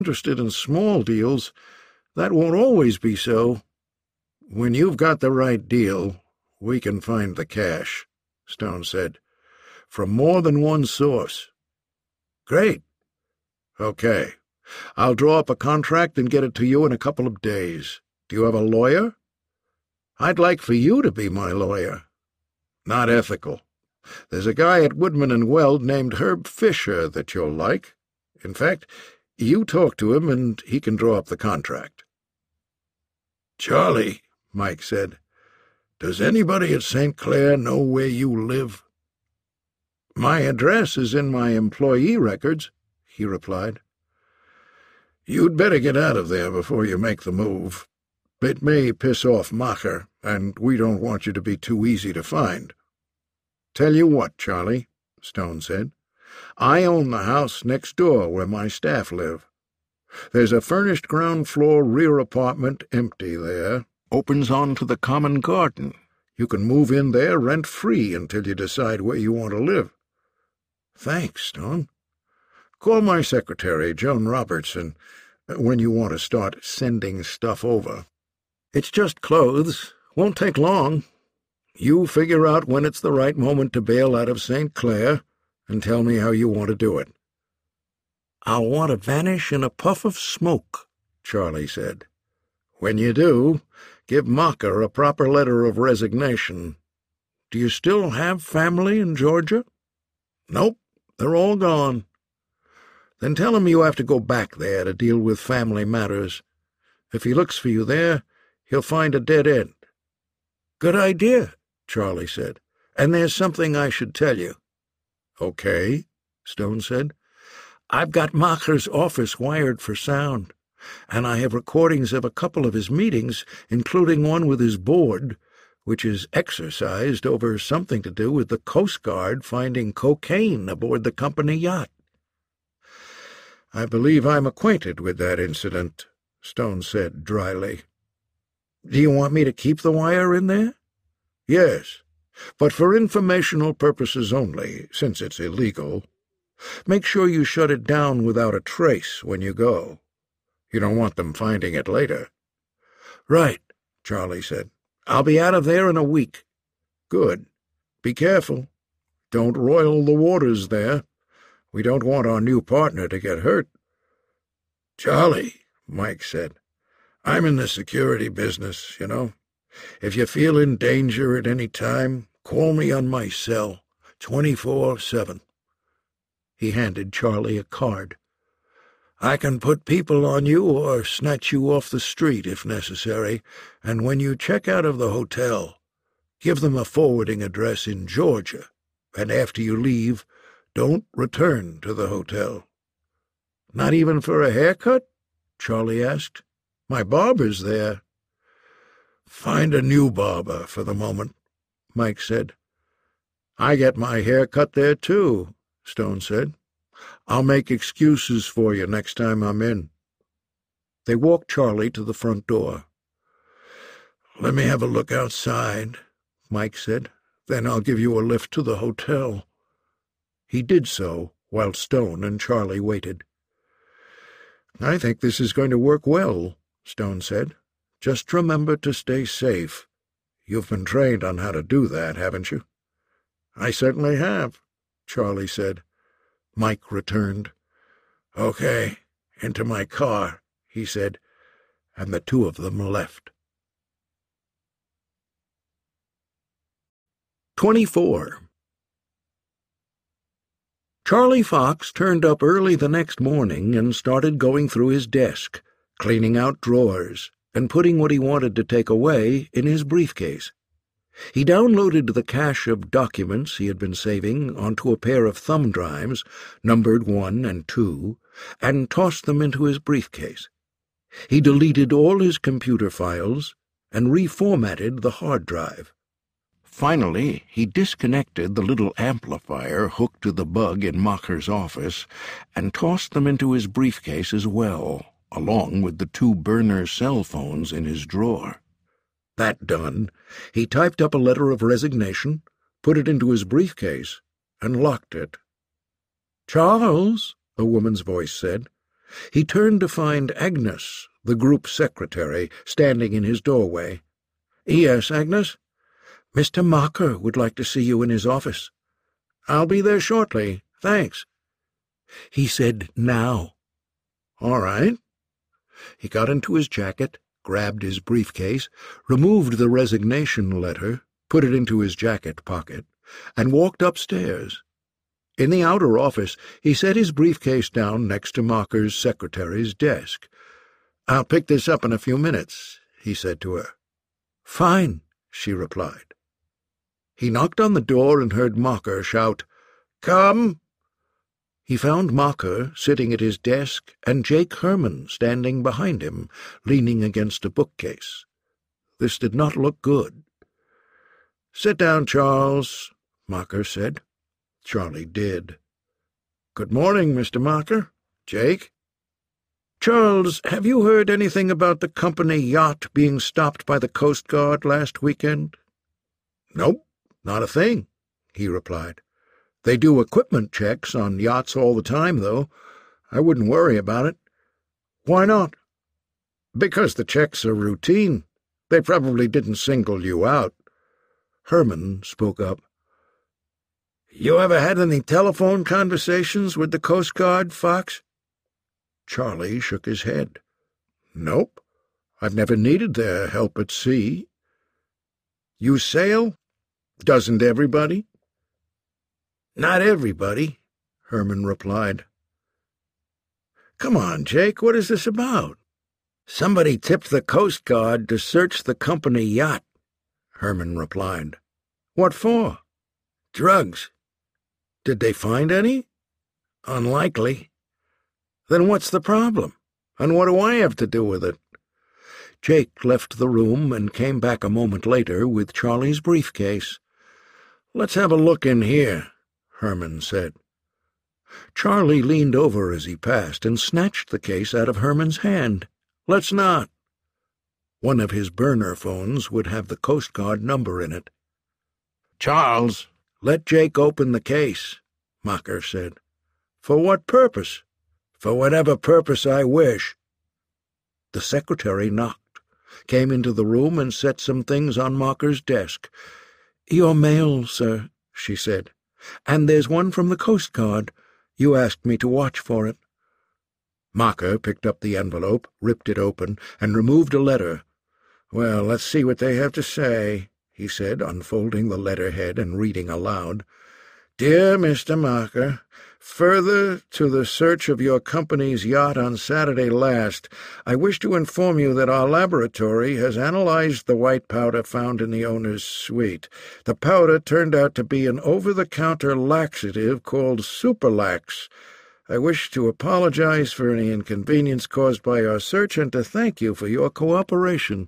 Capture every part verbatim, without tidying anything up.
interested in small deals, that won't always be so. When you've got the right deal, we can find the cash, Stone said, from more than one source. Great. Okay. I'll draw up a contract and get it to you in a couple of days. Do you have a lawyer? I'd like for you to be my lawyer. Not ethical. There's a guy at Woodman and Weld named Herb Fisher that you'll like. In fact, you talk to him and he can draw up the contract. Charlie, Mike said, does anybody at Saint Clair know where you live? My address is in my employee records, he replied. You'd better get out of there before you make the move. It may piss off Macher, and we don't want you to be too easy to find. Tell you what, Charlie, Stone said. I own the house next door where my staff live. There's a furnished ground-floor rear apartment empty there. Opens onto the common garden. You can move in there rent-free until you decide where you want to live. Thanks, Stone. Call my secretary, Joan Robertson, when you want to start sending stuff over. It's just clothes. Won't take long. You figure out when it's the right moment to bail out of Saint Clair and tell me how you want to do it. I'll want to vanish in a puff of smoke, Charlie said. When you do, give Macher a proper letter of resignation. Do you still have family in Georgia? Nope, they're all gone. Then tell him you have to go back there to deal with family matters. If he looks for you there, he'll find a dead end. Good idea, Charlie said. And there's something I should tell you. Okay, Stone said. I've got Macher's office wired for sound, and I have recordings of a couple of his meetings, including one with his board, which is exercised over something to do with the Coast Guard finding cocaine aboard the company yacht. I believe I'm acquainted with that incident, Stone said dryly. Do you want me to keep the wire in there? Yes, but for informational purposes only, since it's illegal. Make sure you shut it down without a trace when you go. You don't want them finding it later. Right, Charlie said. I'll be out of there in a week. Good. Be careful. Don't roil the waters there. We don't want our new partner to get hurt. Charlie, Mike said, I'm in the security business, you know. If you feel in danger at any time, call me on my cell, twenty-four seven. He handed Charlie a card. I can put people on you or snatch you off the street if necessary, and when you check out of the hotel, give them a forwarding address in Georgia, and after you leave, don't return to the hotel. Not even for a haircut? Charlie asked. My barber's there. Find a new barber for the moment, Mike said. I get my hair cut there, too, Stone said. I'll make excuses for you next time I'm in. They walked Charlie to the front door. Let me have a look outside, Mike said. Then I'll give you a lift to the hotel. He did so, while Stone and Charlie waited. I think this is going to work well, Stone said. Just remember to stay safe. You've been trained on how to do that, haven't you? I certainly have, Charlie said. Mike returned. Okay, into my car, he said, and the two of them left. Twenty-four. Charlie Fox turned up early the next morning and started going through his desk, cleaning out drawers, and putting what he wanted to take away in his briefcase. He downloaded the cache of documents he had been saving onto a pair of thumb drives, numbered one and two, and tossed them into his briefcase. He deleted all his computer files and reformatted the hard drive. Finally, he disconnected the little amplifier hooked to the bug in Macher's office and tossed them into his briefcase as well, along with the two burner cell phones in his drawer. That done, he typed up a letter of resignation, put it into his briefcase, and locked it. "Charles," a woman's voice said, He turned to find Agnes, the group secretary, standing in his doorway. "Yes, Agnes? Mister Mocker would like to see you in his office." "I'll be there shortly, thanks." He said, "Now." "All right." He got into his jacket, grabbed his briefcase, removed the resignation letter, put it into his jacket pocket, and walked upstairs. In the outer office, he set his briefcase down next to Mocker's secretary's desk. "I'll pick this up in a few minutes," he said to her. "Fine," she replied. He knocked on the door and heard Mocker shout, "Come!" He found Mocker sitting at his desk and Jake Herman standing behind him, leaning against a bookcase. This did not look good. "Sit down, Charles," Mocker said. Charlie did. "Good morning, Mister Mocker. Jake?" "Charles, have you heard anything about the company yacht being stopped by the Coast Guard last weekend?" "Nope, not a thing," he replied. "They do equipment checks on yachts all the time, though. I wouldn't worry about it." "Why not?" "Because the checks are routine. They probably didn't single you out." Herman spoke up. "You ever had any telephone conversations with the Coast Guard, Fox?" Charlie shook his head. "Nope. I've never needed their help at sea." "You sail? Doesn't everybody?" "Not everybody," Herman replied. "Come on, Jake, what is this about?" "Somebody tipped the Coast Guard to search the company yacht," Herman replied. "What for?" "Drugs." "Did they find any?" "Unlikely." "Then what's the problem? And what do I have to do with it?" Jake left the room and came back a moment later with Charlie's briefcase. "Let's have a look in here," Herman said. Charlie leaned over as he passed and snatched the case out of Herman's hand. "Let's not." One of his burner phones would have the Coast Guard number in it. "Charles, let Jake open the case," Mocker said. "For what purpose?" "For whatever purpose I wish." The secretary knocked, came into the room and set some things on Mocker's desk. "Your mail, sir," she said. "And there's one from the Coast Guard. You asked me to watch for it." Mocker picked up the envelope, ripped it open, and removed a letter. "Well, let's see what they have to say," he said, unfolding the letterhead and reading aloud. "Dear Mister Mocker, further to the search of your company's yacht on Saturday last, I wish to inform you that our laboratory has analyzed the white powder found in the owner's suite. The powder turned out to be an over-the-counter laxative called Superlax. I wish to apologize for any inconvenience caused by our search and to thank you for your cooperation."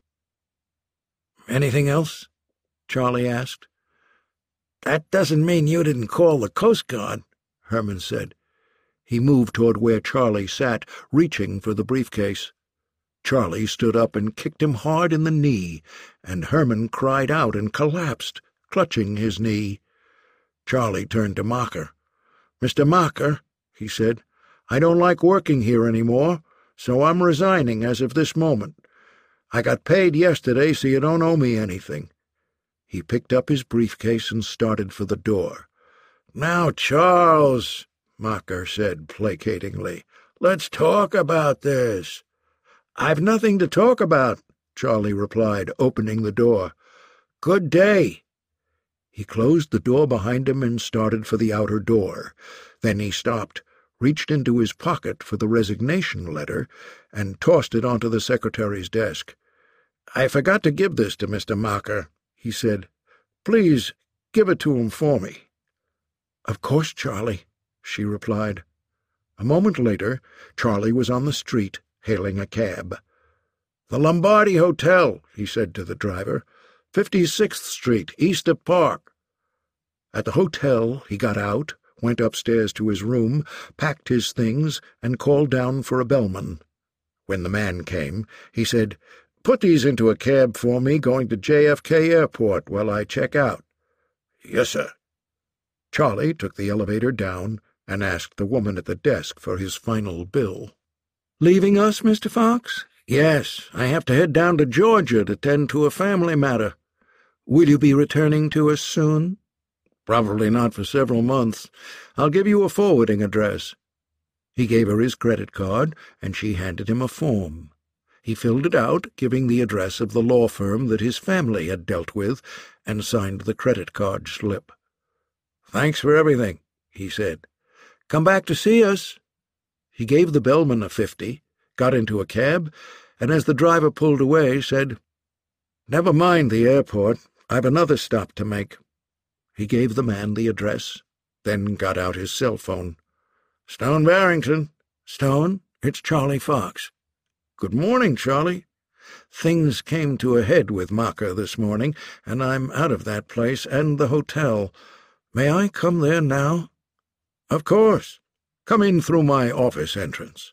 "Anything else?" Charlie asked. "That doesn't mean you didn't call the Coast Guard," Herman said. He moved toward where Charlie sat, reaching for the briefcase. Charlie stood up and kicked him hard in the knee, and Herman cried out and collapsed, clutching his knee. Charlie turned to Mocker. "Mister Mocker," he said, "I don't like working here any more, so I'm resigning as of this moment. I got paid yesterday, so you don't owe me anything." He picked up his briefcase and started for the door. "Now, Charles," Mocker said placatingly, "let's talk about this." "I've nothing to talk about," Charlie replied, opening the door. "Good day." He closed the door behind him and started for the outer door. Then he stopped, reached into his pocket for the resignation letter, and tossed it onto the secretary's desk. "I forgot to give this to Mister Mocker," he said. "Please give it to him for me." "Of course, Charlie," she replied. A moment later, Charlie was on the street, hailing a cab. "The Lombardi Hotel," he said to the driver. fifty-sixth Street, east of Park." At the hotel, he got out, went upstairs to his room, packed his things, and called down for a bellman. When the man came, he said, "Put these into a cab for me going to J F K Airport while I check out." "Yes, sir." Charlie took the elevator down and asked the woman at the desk for his final bill. "Leaving us, Mister Fox?" "Yes, I have to head down to Georgia to tend to a family matter." "Will you be returning to us soon?" "Probably not for several months. I'll give you a forwarding address." He gave her his credit card, and she handed him a form. He filled it out, giving the address of the law firm that his family had dealt with, and signed the credit card slip. "Thanks for everything," he said. "Come back to see us." He gave the bellman a fifty, got into a cab, and as the driver pulled away, said, "Never mind the airport. I've another stop to make." He gave the man the address, then got out his cell phone. "Stone Barrington." "Stone, it's Charlie Fox." "Good morning, Charlie. Things came to a head with Mocker this morning, and I'm out of that place and the hotel. May I come there now?" "Of course. Come in through my office entrance."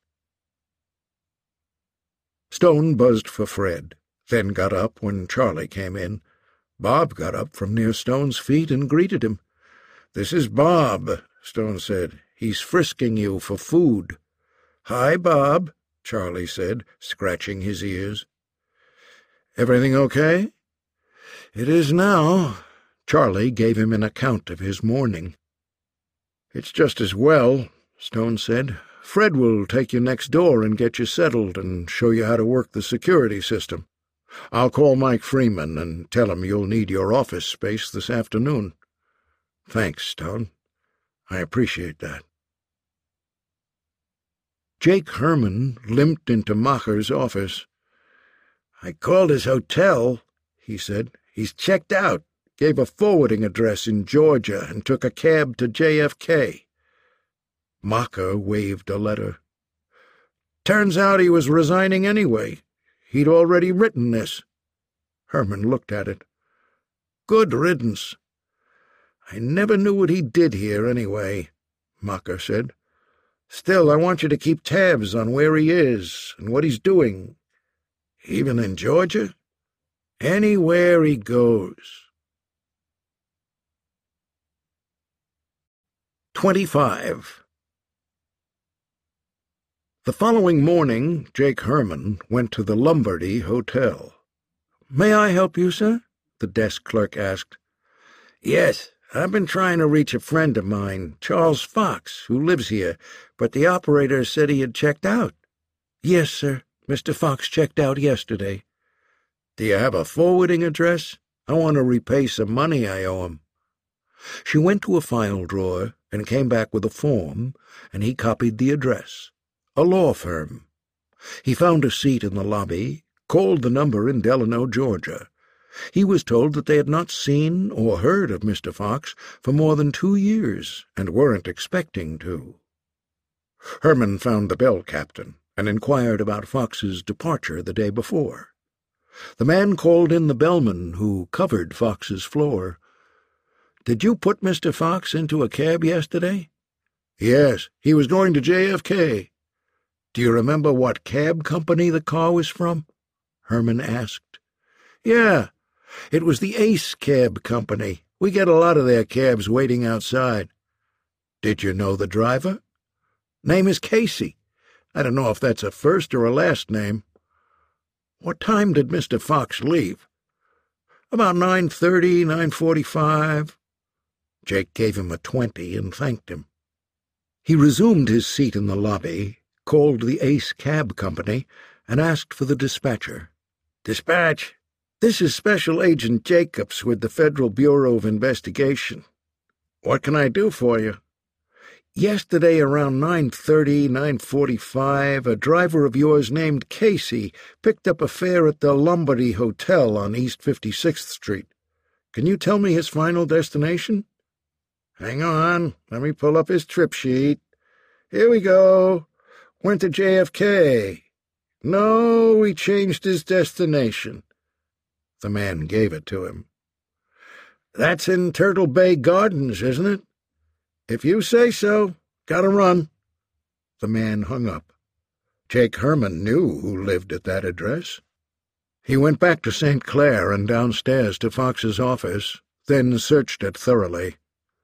Stone buzzed for Fred, then got up when Charlie came in. Bob got up from near Stone's feet and greeted him. "This is Bob," Stone said. "He's frisking you for food." "Hi, Bob," Charlie said, scratching his ears. "Everything okay?" "It is now." Charlie gave him an account of his morning. "It's just as well," Stone said. "Fred will take you next door and get you settled and show you how to work the security system. I'll call Mike Freeman and tell him you'll need your office space this afternoon." "Thanks, Stone. I appreciate that." Jake Herman limped into Macher's office. "I called his hotel," he said. "He's checked out, gave a forwarding address in Georgia, and took a cab to J F K. Macher waved a letter. "Turns out he was resigning anyway. He'd already written this." Herman looked at it. "Good riddance." "I never knew what he did here anyway," Macher said. "Still, I want you to keep tabs on where he is and what he's doing. Even in Georgia? Anywhere he goes." Twenty-five. The following morning, Jake Herman went to the Lombardy Hotel. "May I help you, sir?" the desk clerk asked. "Yes, I've been trying to reach a friend of mine, Charles Fox, who lives here, but the operator said he had checked out." "Yes, sir. Mister Fox checked out yesterday." "Do you have a forwarding address? I want to repay some money I owe him." She went to a file drawer and came back with a form, and he copied the address. A law firm. He found a seat in the lobby, called the number in Delano, Georgia. He was told that they had not seen or heard of Mister Fox for more than two years, and weren't expecting to. Herman found the bell captain and inquired about Fox's departure the day before. The man called in the bellman who covered Fox's floor. "Did you put Mister Fox into a cab yesterday?" "Yes, he was going to J F K." "Do you remember what cab company the car was from?" Herman asked. "Yeah, it was the Ace Cab Company. We get a lot of their cabs waiting outside." "Did you know the driver?" "Name is Casey. I don't know if that's a first or a last name." "What time did Mister Fox leave?" "About nine thirty, nine forty-five. Jake gave him a twenty and thanked him. He resumed his seat in the lobby, called the Ace Cab Company, and asked for the dispatcher. "Dispatch, this is Special Agent Jacobs with the Federal Bureau of Investigation. What can I do for you?" "Yesterday around nine thirty, nine forty-five, a driver of yours named Casey picked up a fare at the Lombardy Hotel on East fifty-sixth Street. Can you tell me his final destination?" "Hang on, let me pull up his trip sheet. Here we go. Went to J F K. No, he changed his destination." The man gave it to him. "That's in Turtle Bay Gardens, isn't it?" "If you say so. Gotta run." The man hung up. Jake Herman knew who lived at that address. He went back to Saint Clair and downstairs to Fox's office, then searched it thoroughly.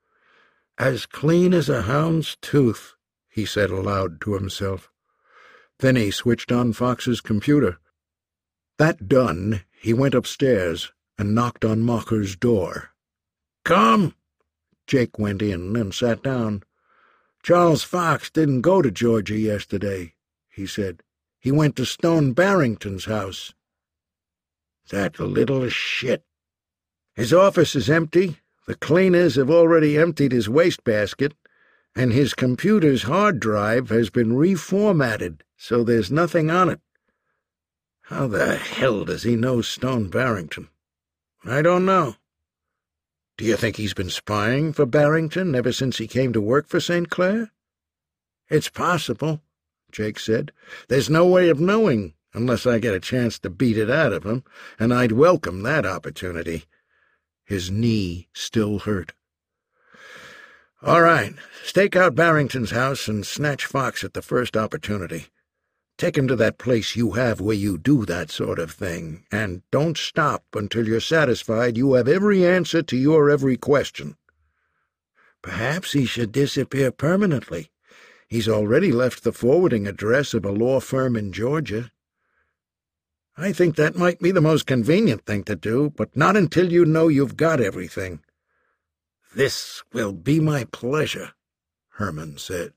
"As clean as a hound's tooth," he said aloud to himself. Then he switched on Fox's computer. That done, he went upstairs and knocked on Mocker's door. "Come!" Jake went in and sat down. "Charles Fox didn't go to Georgia yesterday," he said. "He went to Stone Barrington's house." "That little shit. His office is empty, the cleaners have already emptied his wastebasket, and his computer's hard drive has been reformatted, so there's nothing on it. How the hell does he know Stone Barrington? I don't know. Do you think he's been spying for Barrington ever since he came to work for Saint Clair?" "It's possible," Jake said. "There's no way of knowing unless I get a chance to beat it out of him, and I'd welcome that opportunity." His knee still hurt. "All right, stake out Barrington's house and snatch Fox at the first opportunity. Take him to that place you have where you do that sort of thing, and don't stop until you're satisfied you have every answer to your every question." "Perhaps he should disappear permanently. He's already left the forwarding address of a law firm in Georgia." "I think that might be the most convenient thing to do, but not until you know you've got everything." "This will be my pleasure," Herman said.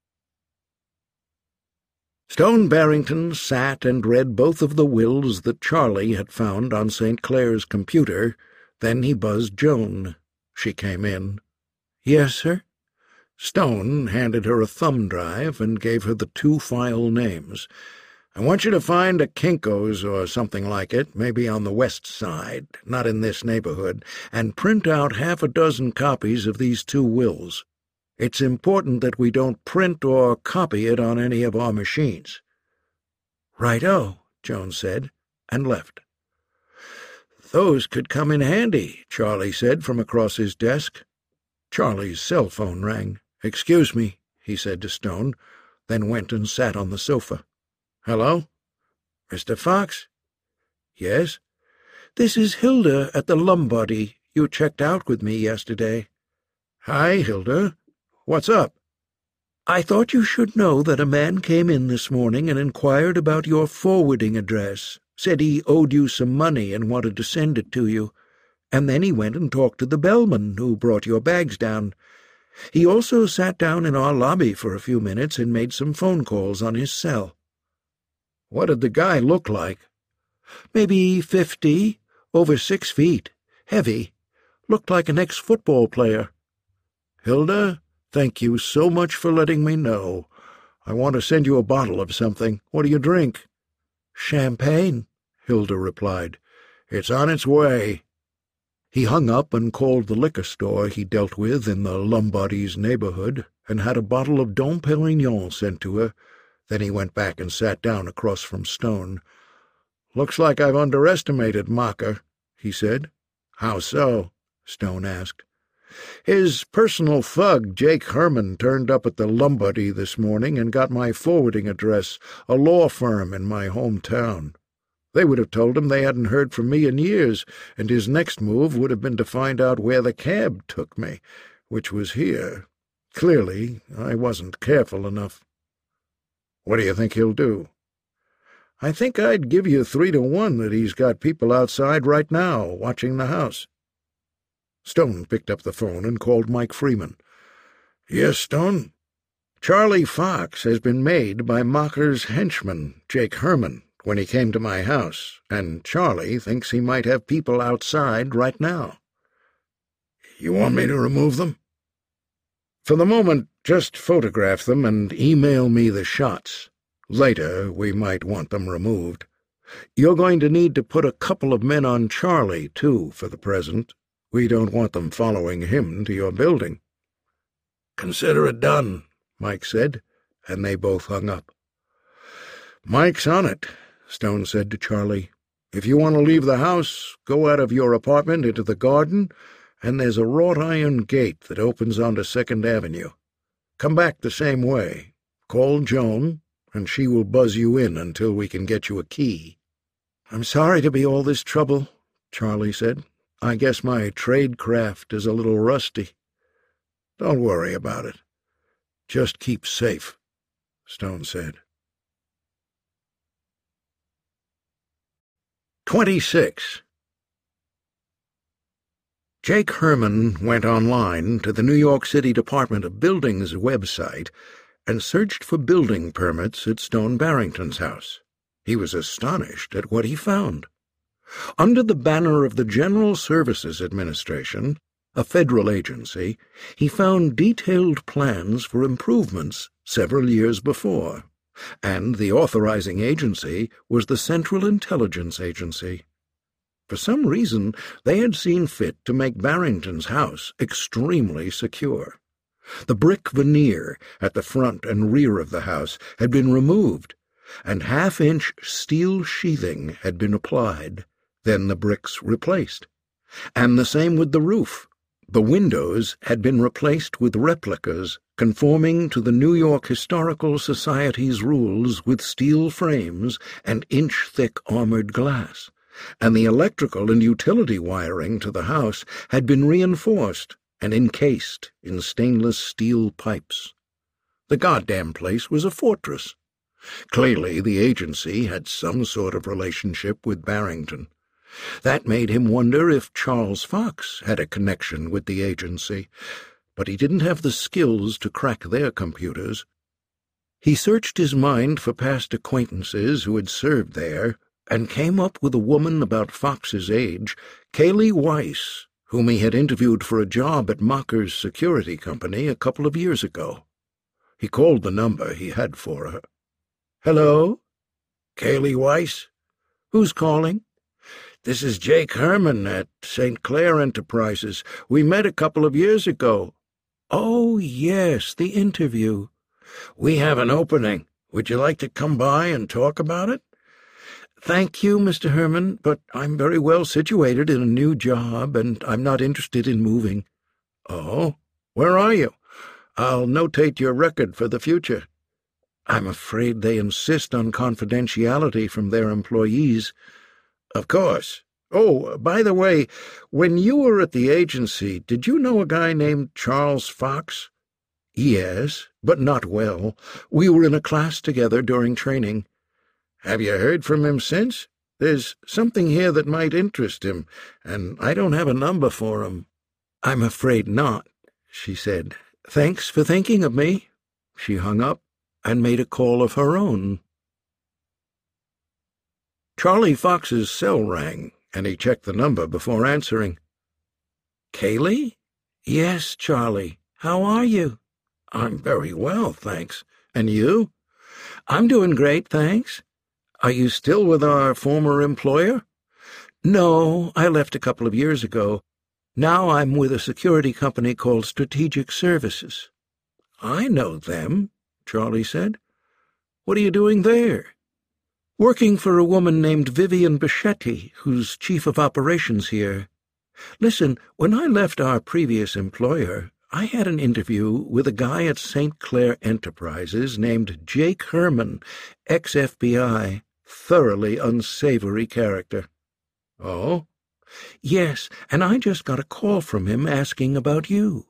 Stone Barrington sat and read both of the wills that Charlie had found on Saint Clair's computer. Then he buzzed Joan. She came in. "Yes, sir?" Stone handed her a thumb drive and gave her the two file names. "I want you to find a Kinko's or something like it, maybe on the west side, not in this neighborhood, and print out half a dozen copies of these two wills. It's important that we don't print or copy it on any of our machines." "Right-o," Joan said, and left. "Those could come in handy," Charlie said from across his desk. Charlie's cell phone rang. "Excuse me," he said to Stone, then went and sat on the sofa. "Hello? Mister Fox?" "Yes?" "This is Hilda at the Lombardy. You checked out with me yesterday." "Hi, Hilda. What's up?" "I thought you should know that a man came in this morning and inquired about your forwarding address, said he owed you some money and wanted to send it to you, and then he went and talked to the bellman who brought your bags down. He also sat down in our lobby for a few minutes and made some phone calls on his cell." "What did the guy look like?" "Maybe fifty, over six feet, heavy, looked like an ex-football player." "Hilda, thank you so much for letting me know. I want to send you a bottle of something. What do you drink?" "Champagne," Hilda replied. "It's on its way." He hung up and called the liquor store he dealt with in the Lombardy's neighborhood and had a bottle of Dom Pérignon sent to her. Then he went back and sat down across from Stone. "Looks like I've underestimated Mocker," he said. "How so?" Stone asked. "His personal thug, Jake Herman, turned up at the Lombardy this morning and got my forwarding address, a law firm in my hometown. They would have told him they hadn't heard from me in years, and his next move would have been to find out where the cab took me, which was here. Clearly, I wasn't careful enough." "What do you think he'll do?" "I think I'd give you three to one that he's got people outside right now, watching the house." Stone picked up the phone and called Mike Freeman. "Yes, Stone? Charlie Fox has been made by Mocker's henchman, Jake Herman, when he came to my house, and Charlie thinks he might have people outside right now." "You want me to remove them?" "For the moment, just photograph them and email me the shots. Later, we might want them removed. You're going to need to put a couple of men on Charlie, too, for the present. We don't want them following him to your building." "Consider it done," Mike said, and they both hung up. "Mike's on it," Stone said to Charlie. "If you want to leave the house, go out of your apartment into the garden, and there's a wrought iron gate that opens onto Second Avenue. Come back the same way. Call Joan, and she will buzz you in until we can get you a key." "I'm sorry to be all this trouble," Charlie said. "I guess my tradecraft is a little rusty." "Don't worry about it. Just keep safe," Stone said. twenty-six. Jake Herman went online to the New York City Department of Buildings website and searched for building permits at Stone Barrington's house. He was astonished at what he found. Under the banner of the General Services Administration, a federal agency, he found detailed plans for improvements several years before, and the authorizing agency was the Central Intelligence Agency. For some reason, they had seen fit to make Barrington's house extremely secure. The brick veneer at the front and rear of the house had been removed, and half-inch steel sheathing had been applied, then the bricks replaced. And the same with the roof. The windows had been replaced with replicas conforming to the New York Historical Society's rules with steel frames and inch-thick armored glass, and the electrical and utility wiring to the house had been reinforced and encased in stainless steel pipes. The goddamn place was a fortress. Clearly the agency had some sort of relationship with Barrington. That made him wonder if Charles Fox had a connection with the agency, but he didn't have the skills to crack their computers. He searched his mind for past acquaintances who had served there, and came up with a woman about Fox's age, Kaylee Weiss, whom he had interviewed for a job at Mocker's Security Company a couple of years ago. He called the number he had for her. "Hello? Kaylee Weiss? Who's calling?" "This is Jake Herman at Saint Clair Enterprises. We met a couple of years ago." "Oh, yes, the interview." "We have an opening. Would you like to come by and talk about it?" "Thank you, Mister Herman, but I'm very well situated in a new job, and I'm not interested in moving." "Oh? Where are you? I'll notate your record for the future." "I'm afraid they insist on confidentiality from their employees." "Of course. Oh, by the way, when you were at the agency, did you know a guy named Charles Fox?" "Yes, but not well. We were in a class together during training." "Have you heard from him since? There's something here that might interest him, and I don't have a number for him." "I'm afraid not," she said. "Thanks for thinking of me." She hung up and made a call of her own. Charlie Fox's cell rang, and he checked the number before answering. "Kaylee?" "Yes, Charlie. How are you?" "I'm very well, thanks. And you?" "I'm doing great, thanks." "Are you still with our former employer?" "No, I left a couple of years ago. Now I'm with a security company called Strategic Services." "I know them," Charlie said. "What are you doing there?" "Working for a woman named Vivian Bichetti, who's chief of operations here. Listen, when I left our previous employer, I had an interview with a guy at Saint Clair Enterprises named Jake Herman, ex-F B I, thoroughly unsavory character." "Oh?" "Yes, and I just got a call from him asking about you."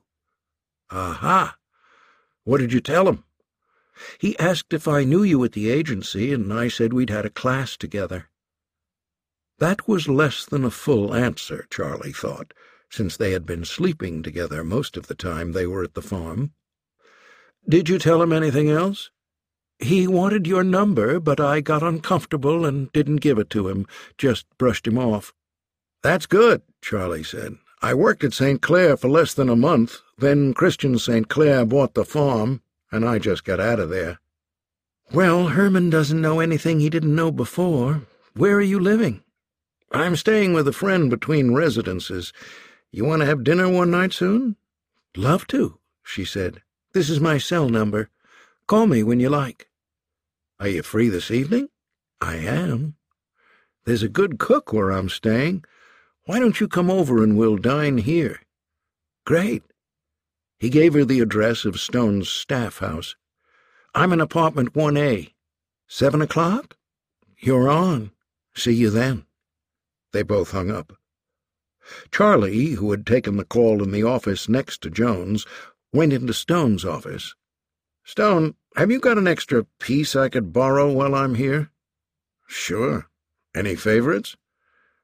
"Aha! What did you tell him?" "He asked if I knew you at the agency, and I said we'd had a class together." That was less than a full answer, Charlie thought, since they had been sleeping together most of the time they were at the farm. "Did you tell him anything else?" "He wanted your number, but I got uncomfortable and didn't give it to him, just brushed him off." "That's good," Charlie said. "I worked at Saint Clair for less than a month, then Christian Saint Clair bought the farm, and I just got out of there." "Well, Herman doesn't know anything he didn't know before. Where are you living?" "I'm staying with a friend between residences. You want to have dinner one night soon?" "Love to," she said. "This is my cell number. Call me when you like." "Are you free this evening?" "I am." "There's a good cook where I'm staying. Why don't you come over and we'll dine here?" "Great." He gave her the address of Stone's staff house. "I'm in apartment one A. Seven o'clock? You're on. See you then." They both hung up. Charlie, who had taken the call in the office next to Jones, went into Stone's office. "Stone, have you got an extra piece I could borrow while I'm here?" "Sure. Any favorites?"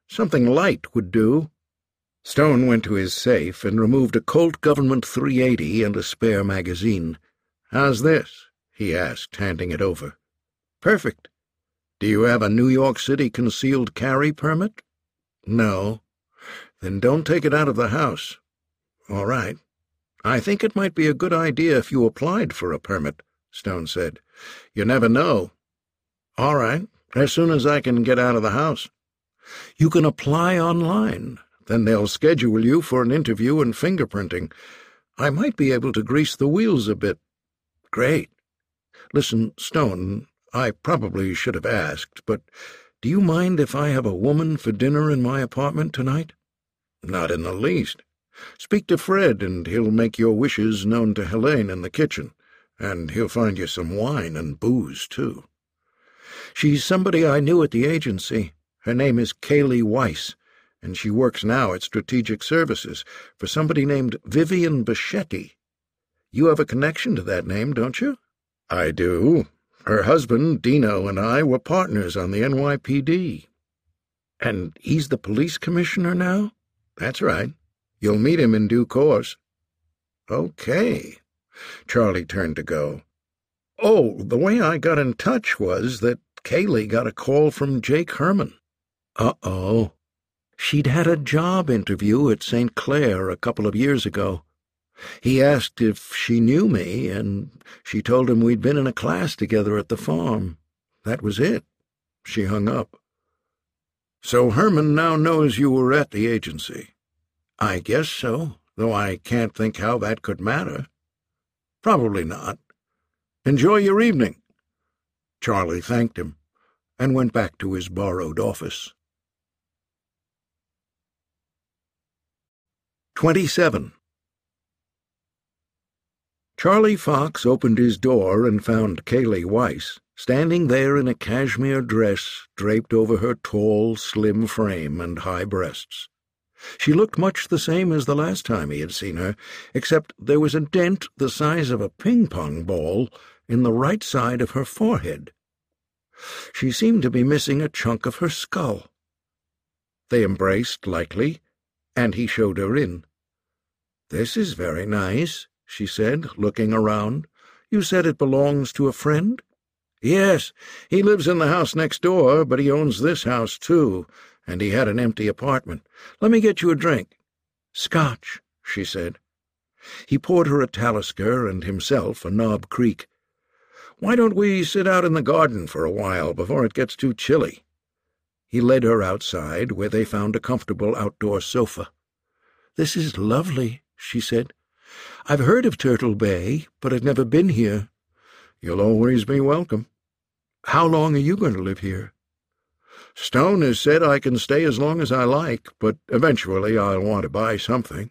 Something light would do." Stone went to his safe and removed a Colt Government three eighty and a spare magazine. "How's this?" he asked, handing it over. "Perfect. Do you have a New York City concealed carry permit?" "No." "Then don't take it out of the house." "All right. I think it might be a good idea if you applied for a permit," Stone said. "You never know." "All right, as soon as I can get out of the house." "You can apply online. Then they'll schedule you for an interview and fingerprinting. I might be able to grease the wheels a bit." "Great. Listen, Stone, I probably should have asked, but do you mind if I have a woman for dinner in my apartment tonight?" "Not in the least. Speak to Fred, and he'll make your wishes known to Helene in the kitchen, and he'll find you some wine and booze, too." "She's somebody I knew at the agency. Her name is Kaylee Weiss, and she works now at Strategic Services for somebody named Vivian Bichetti. You have a connection to that name, don't you?" "I do. Her husband, Dino, and I were partners on the N Y P D." "And he's the police commissioner now?" "That's right. You'll meet him in due course." "Okay." Charlie turned to go. "Oh, the way I got in touch was that Kaylee got a call from Jake Herman." "Uh-oh. She'd had a job interview at Saint Clair a couple of years ago. He asked if she knew me, and she told him we'd been in a class together at the farm. That was it." She hung up. "So Herman now knows you were at the agency?" "I guess so, though I can't think how that could matter." "Probably not. Enjoy your evening." Charlie thanked him and went back to his borrowed office. Twenty-seven. Charlie Fox opened his door and found Kaylee Weiss standing there in a cashmere dress draped over her tall, slim frame and high breasts. She looked much the same as the last time he had seen her, except there was a dent the size of a ping-pong ball in the right side of her forehead. She seemed to be missing a chunk of her skull. They embraced lightly, and he showed her in. "This is very nice," she said, looking around. "You said it belongs to a friend?" "Yes, he lives in the house next door, but he owns this house, too, and he had an empty apartment. Let me get you a drink." "Scotch," she said. He poured her a Talisker and himself a Knob Creek. "Why don't we sit out in the garden for a while before it gets too chilly?" He led her outside, where they found a comfortable outdoor sofa. "This is lovely," she said. "I've heard of Turtle Bay, but I've never been here." "You'll always be welcome." "How long are you going to live here?" "Stone has said I can stay as long as I like, but eventually I'll want to buy something."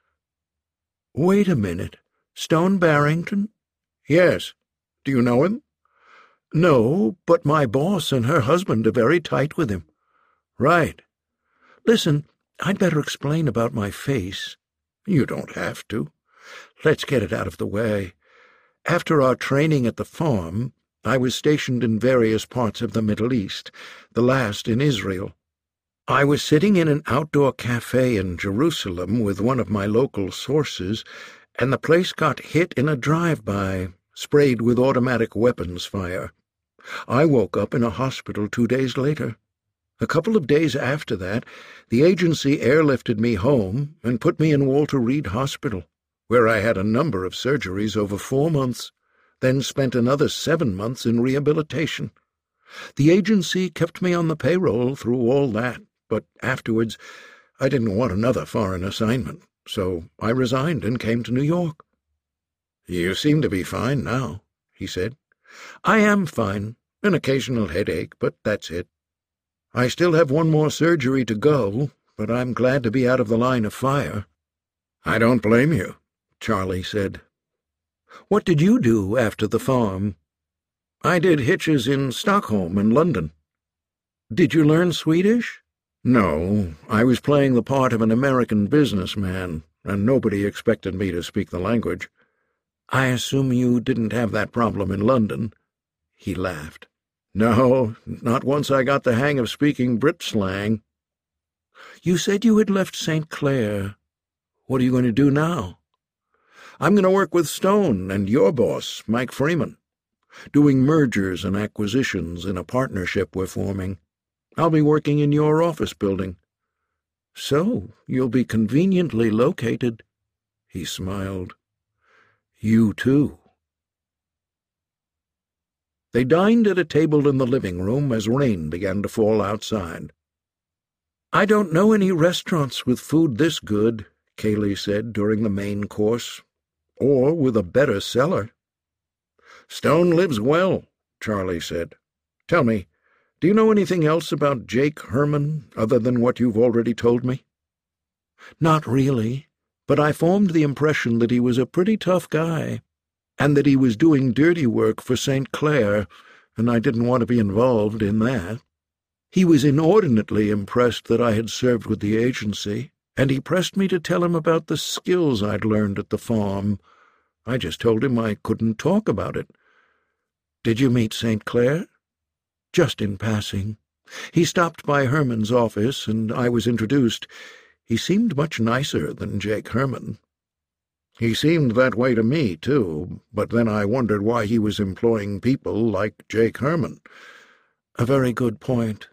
"Wait a minute. Stone Barrington?" "Yes. Do you know him?" "No, but my boss and her husband are very tight with him." "Right. Listen, I'd better explain about my face." "You don't have to." "Let's get it out of the way. After our training at the farm, I was stationed in various parts of the Middle East, the last in Israel. I was sitting in an outdoor cafe in Jerusalem with one of my local sources, and the place got hit in a drive-by, sprayed with automatic weapons fire. I woke up in a hospital two days later. A couple of days after that, the agency airlifted me home and put me in Walter Reed Hospital, where I had a number of surgeries over four months, then spent another seven months in rehabilitation. The agency kept me on the payroll through all that, but afterwards I didn't want another foreign assignment, so I resigned and came to New York." "You seem to be fine now," he said. "I am fine. An occasional headache, but that's it. I still have one more surgery to go, but I'm glad to be out of the line of fire." "I don't blame you," Charlie said. "What did you do after the farm?" "I did hitches in Stockholm and London." "Did you learn Swedish?" "No, I was playing the part of an American businessman, and nobody expected me to speak the language." "I assume you didn't have that problem in London." He laughed. "No, not once I got the hang of speaking Brit slang." You said you had left Saint Clair. What are you going to do now? I'm going to work with Stone and your boss, Mike Freeman, doing mergers and acquisitions in a partnership we're forming. I'll be working in your office building. So you'll be conveniently located. He smiled. You too. They dined at a table in the living room as rain began to fall outside. I don't know any restaurants with food this good, Kaylee said during the main course, or with a better cellar. Stone lives well, Charlie said. Tell me, do you know anything else about Jake Herman other than what you've already told me? Not really, but I formed the impression that he was a pretty tough guy, and that he was doing dirty work for Saint Clair, and I didn't want to be involved in that. He was inordinately impressed that I had served with the agency, and he pressed me to tell him about the skills I'd learned at the farm. I just told him I couldn't talk about it. Did you meet Saint Clair? Just in passing. He stopped by Herman's office, and I was introduced. He seemed much nicer than Jake Herman. He seemed that way to me, too, but then I wondered why he was employing people like Jake Herman. A very good point.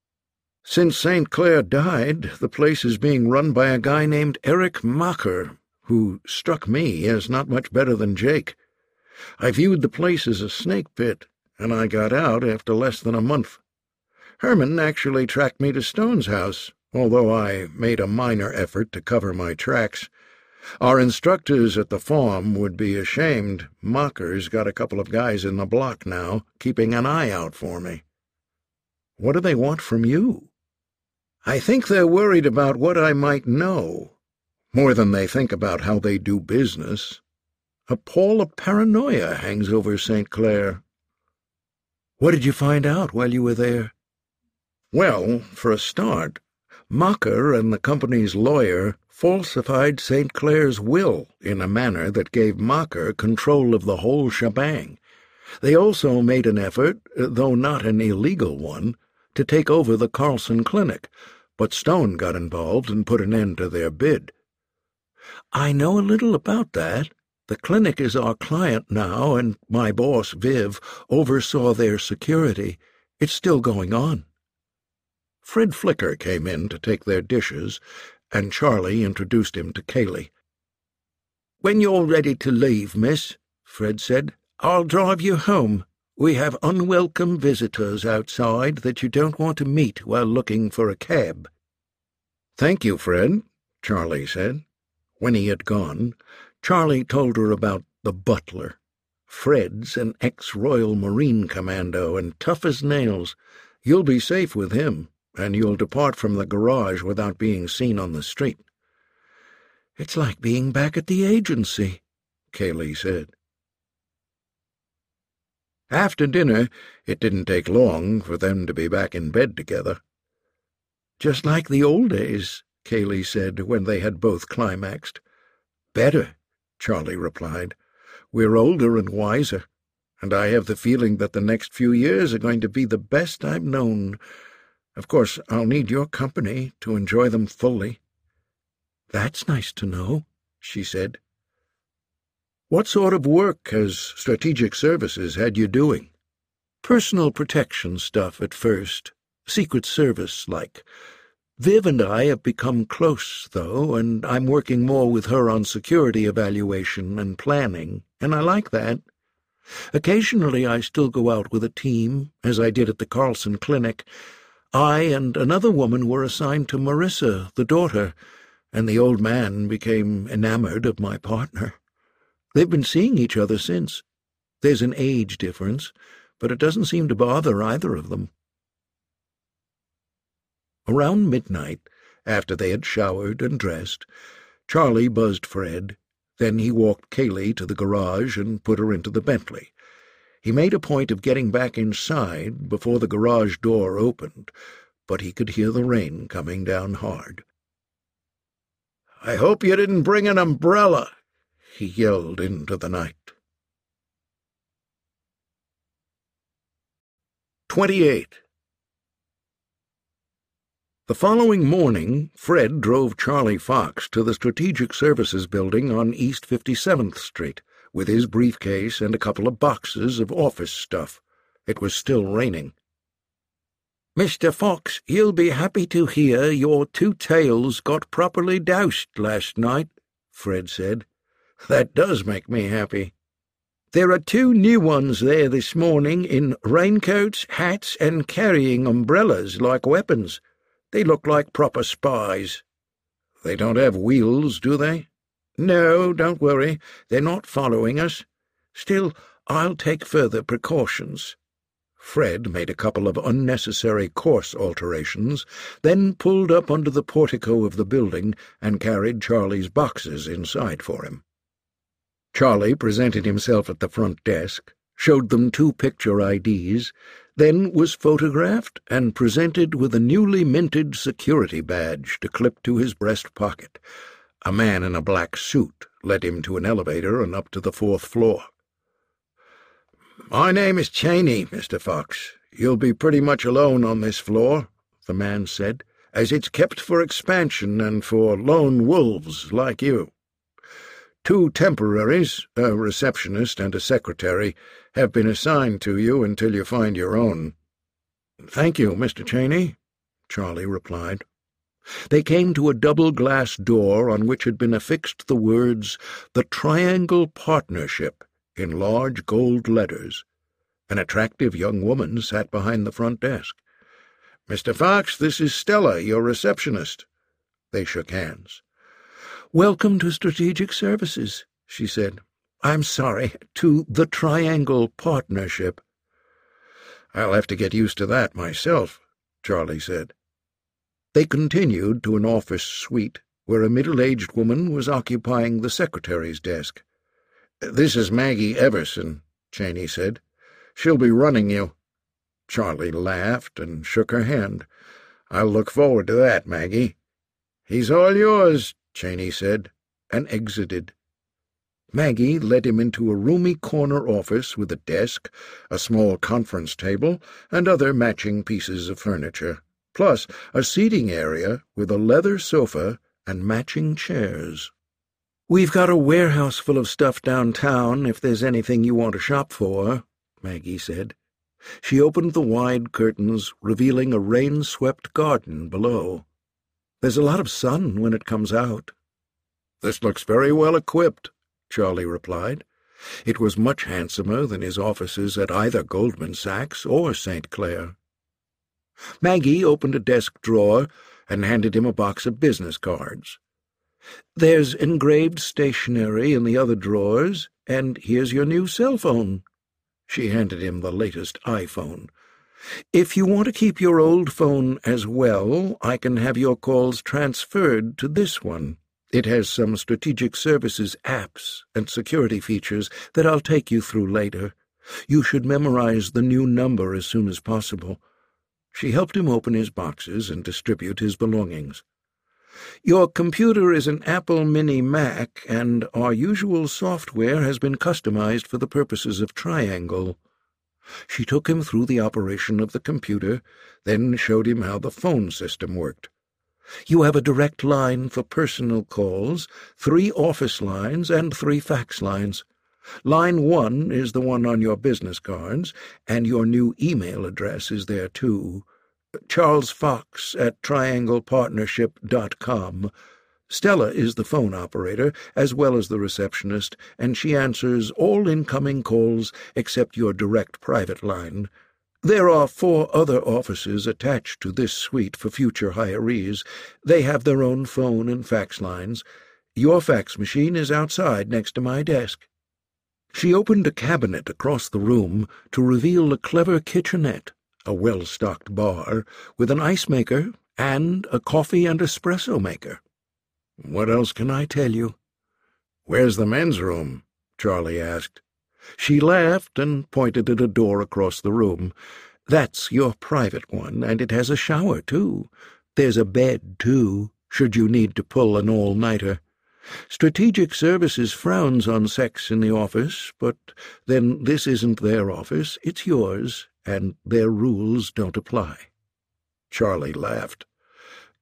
Since Saint Clair died, the place is being run by a guy named Eric Macher, who struck me as not much better than Jake. I viewed the place as a snake pit, and I got out after less than a month. Herman actually tracked me to Stone's house, although I made a minor effort to cover my tracks. Our instructors at the farm would be ashamed. Macher's got a couple of guys in the block now, keeping an eye out for me. What do they want from you? I think they're worried about what I might know, more than they think about how they do business. A pall of paranoia hangs over Saint Clair. What did you find out while you were there? Well, for a start, Macher and the company's lawyer falsified Saint Clair's will in a manner that gave Macher control of the whole shebang. They also made an effort, though not an illegal one, to take over the Carlson Clinic, but Stone got involved and put an end to their bid. I know a little about that. The clinic is our client now, and my boss, Viv, oversaw their security. It's still going on. Fred Flicker came in to take their dishes, and Charlie introduced him to Kaylee. "When you're ready to leave, miss," Fred said, "I'll drive you home. We have unwelcome visitors outside that you don't want to meet while looking for a cab." "Thank you, Fred," Charlie said. When he had gone, Charlie told her about the butler. Fred's an ex-Royal Marine commando and tough as nails. You'll be safe with him, and you'll depart from the garage without being seen on the street. "It's like being back at the agency," Kaylee said. After dinner, it didn't take long for them to be back in bed together. "Just like the old days," Kaylee said when they had both climaxed. "Better," Charlie replied. "We're older and wiser, and I have the feeling that the next few years are going to be the best I've known. Of course, I'll need your company to enjoy them fully." "That's nice to know," she said. "What sort of work has Strategic Services had you doing?" "Personal protection stuff at first. Secret Service-like. Viv and I have become close, though, and I'm working more with her on security evaluation and planning, and I like that. Occasionally I still go out with a team, as I did at the Carlson Clinic. I and another woman were assigned to Marissa, the daughter, and the old man became enamored of my partner. They've been seeing each other since. There's an age difference, but it doesn't seem to bother either of them." Around midnight, after they had showered and dressed, Charlie buzzed Fred. Then he walked Kaylee to the garage and put her into the Bentley. He made a point of getting back inside before the garage door opened, but he could hear the rain coming down hard. "I hope you didn't bring an umbrella," he yelled into the night. Twenty-eight. The following morning, Fred drove Charlie Fox to the Strategic Services building on East fifty-seventh Street with his briefcase and a couple of boxes of office stuff. It was still raining. "Mister Fox, you'll be happy to hear your two tails got properly doused last night," Fred said. "That does make me happy. There are two new ones there this morning in raincoats, hats, and carrying umbrellas like weapons. They look like proper spies." "They don't have wheels, do they?" "No, don't worry. They're not following us. Still, I'll take further precautions." Fred made a couple of unnecessary course alterations, then pulled up under the portico of the building and carried Charlie's boxes inside for him. Charlie presented himself at the front desk, showed them two picture I Ds, then was photographed and presented with a newly minted security badge to clip to his breast pocket. A man in a black suit led him to an elevator and up to the fourth floor. "My name is Cheney, Mister Fox. You'll be pretty much alone on this floor," the man said, "as it's kept for expansion and for lone wolves like you. Two temporaries, a receptionist and a secretary, have been assigned to you until you find your own." "Thank you, Mister Cheney," Charlie replied. They came to a double glass door on which had been affixed the words, "The Triangle Partnership," in large gold letters. An attractive young woman sat behind the front desk. "Mister Fox, this is Stella, your receptionist." They shook hands. "Welcome to Strategic Services," she said. "I'm sorry, to the Triangle Partnership." "I'll have to get used to that myself," Charlie said. They continued to an office suite where a middle-aged woman was occupying the secretary's desk. "This is Maggie Everson," Cheney said. "She'll be running you." Charlie laughed and shook her hand. "I'll look forward to that, Maggie." "He's all yours," Cheney said, and exited. Maggie led him into a roomy corner office with a desk, a small conference table, and other matching pieces of furniture, plus a seating area with a leather sofa and matching chairs. "We've got a warehouse full of stuff downtown if there's anything you want to shop for," Maggie said. She opened the wide curtains, revealing a rain-swept garden below. "There's a lot of sun when it comes out." "This looks very well equipped," Charlie replied. It was much handsomer than his offices at either Goldman Sachs or Saint Clair. Maggie opened a desk drawer and handed him a box of business cards. "There's engraved stationery in the other drawers, and here's your new cell phone." She handed him the latest iPhone. "If you want to keep your old phone as well, I can have your calls transferred to this one. It has some Strategic Services apps and security features that I'll take you through later. You should memorize the new number as soon as possible." She helped him open his boxes and distribute his belongings. "Your computer is an Apple Mini Mac, and our usual software has been customized for the purposes of Triangle." She took him through the operation of the computer, then showed him how the phone system worked. "You have a direct line for personal calls, three office lines, and three fax lines. Line one is the one on your business cards, and your new email address is there too. Charles Fox at triangle partnership dot com. Stella is the phone operator, as well as the receptionist, and she answers all incoming calls except your direct private line. There are four other offices attached to this suite for future hirees. They have their own phone and fax lines. Your fax machine is outside next to my desk." She opened a cabinet across the room to reveal a clever kitchenette, a well-stocked bar, with an ice maker and a coffee and espresso maker. "What else can I tell you?" "Where's the men's room?" Charlie asked. She laughed and pointed at a door across the room. "That's your private one, and it has a shower, too. There's a bed, too, should you need to pull an all-nighter. Strategic Services frowns on sex in the office, but then this isn't their office, it's yours, and their rules don't apply." Charlie laughed.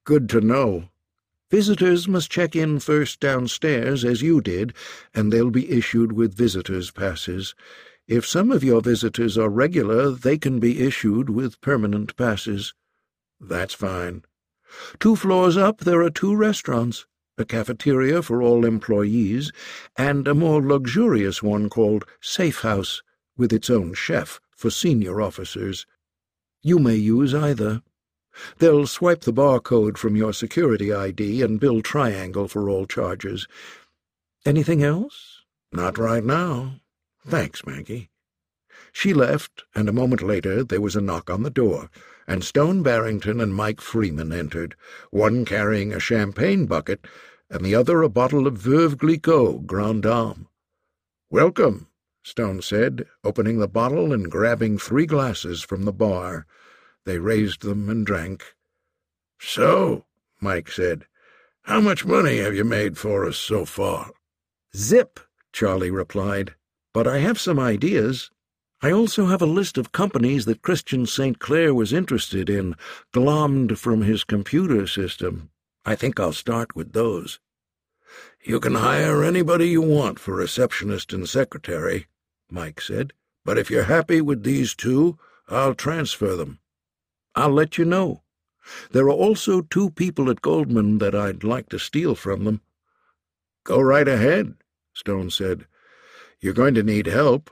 Good to know. Visitors must check in first downstairs, as you did, and they'll be issued with visitors' passes. If some of your visitors are regular, they can be issued with permanent passes. That's fine. Two floors up, there are two restaurants, a cafeteria for all employees, and a more luxurious one called Safe House, with its own chef for senior officers. You may use either. They'll swipe the barcode from your security I D and bill Triangle for all charges. Anything else? Not right now. Thanks, Maggie. She left, and a moment later there was a knock on the door, and Stone Barrington and Mike Freeman entered, one carrying a champagne bucket and the other a bottle of Veuve Clicquot Grand Dame. "Welcome," Stone said, opening the bottle and grabbing three glasses from the bar. They raised them and drank. "So," Mike said, "how much money have you made for us so far?" "Zip," Charlie replied, "but I have some ideas. I also have a list of companies that Christian Saint Clair was interested in, glommed from his computer system. I think I'll start with those." "You can hire anybody you want for receptionist and secretary," Mike said, "but if you're happy with these two, I'll transfer them." "I'll let you know. There are also two people at Goldman that I'd like to steal from them." "Go right ahead," Stone said. "You're going to need help."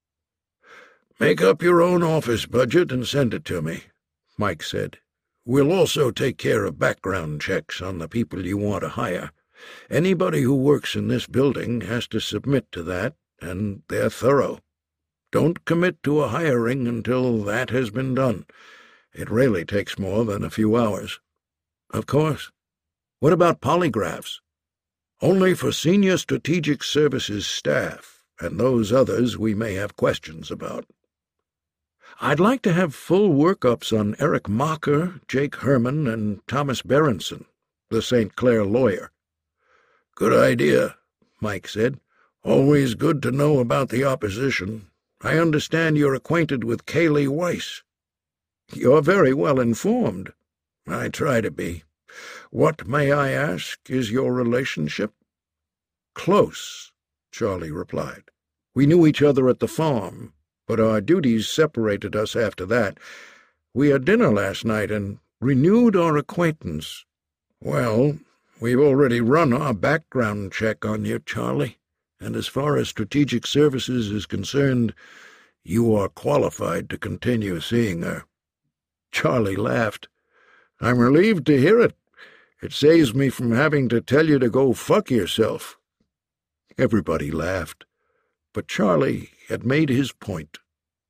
"Make up your own office budget and send it to me," Mike said. "We'll also take care of background checks on the people you want to hire. Anybody who works in this building has to submit to that, and they're thorough. Don't commit to a hiring until that has been done. It rarely takes more than a few hours." "Of course. What about polygraphs?" "Only for senior strategic services staff, and those others we may have questions about." "I'd like to have full workups on Eric Mocker, Jake Herman, and Thomas Berenson, the Saint Clair lawyer." "Good idea," Mike said. "Always good to know about the opposition. I understand you're acquainted with Kaylee Weiss." "You're very well informed." "I try to be. What, may I ask, is your relationship?" "Close," Charlie replied. "We knew each other at the farm, but our duties separated us after that. We had dinner last night and renewed our acquaintance." "Well, we've already run our background check on you, Charlie, and as far as strategic services is concerned, you are qualified to continue seeing her." Charlie laughed. "I'm relieved to hear it. It saves me from having to tell you to go fuck yourself." Everybody laughed, but Charlie had made his point.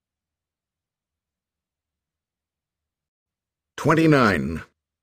Twenty-nine.